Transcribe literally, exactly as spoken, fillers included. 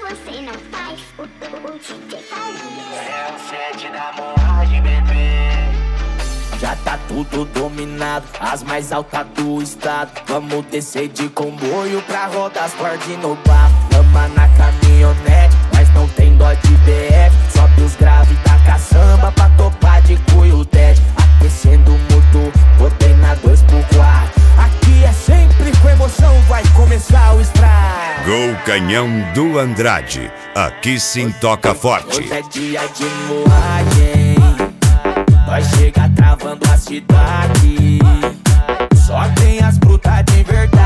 você não faz, o, o, o D J faria. É o set da moagem, bebê. Já tá tudo dominado, as mais altas do estado. Vamos descer de comboio pra rodar as cordes no barro. Lama na caminhonete, mas não tem dó de B F. Sobe os graves, taca samba pra topar de cuio dead. Aquecendo o motor, botei na dois por quatro. Aqui é sempre com emoção, vai começar o estrago. Gol Canhão do Andrade, aqui sim toca forte. Hoje é dia de moagem, nós chega travando a cidade. Só tem as brutas de verdade.